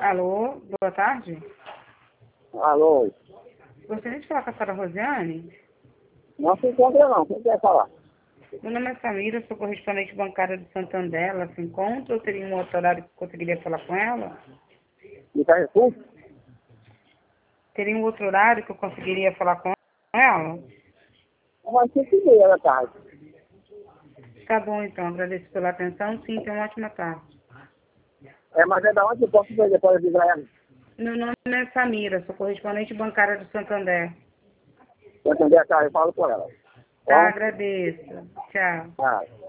Alô, boa tarde. Alô? Gostaria de falar com a senhora Rosiane? Não se encontra não, quem quer falar? Meu nome é Samira, sou correspondente bancária do Santander. Ela se encontra ou teria um outro horário que eu conseguiria falar com ela? Me dá recurso? Teria um outro horário que eu conseguiria falar com ela? Mas 5h30 da tarde. Tá bom, então. Agradeço pela atenção. Sim, tenha uma ótima tarde. Mas é da onde eu posso ver depois de ganhar? Meu nome é Samira, sou correspondente bancária do Santander. Eu atender a tarde, eu falo com ela. Tá, Bom? agradeço. Tchau. Ah.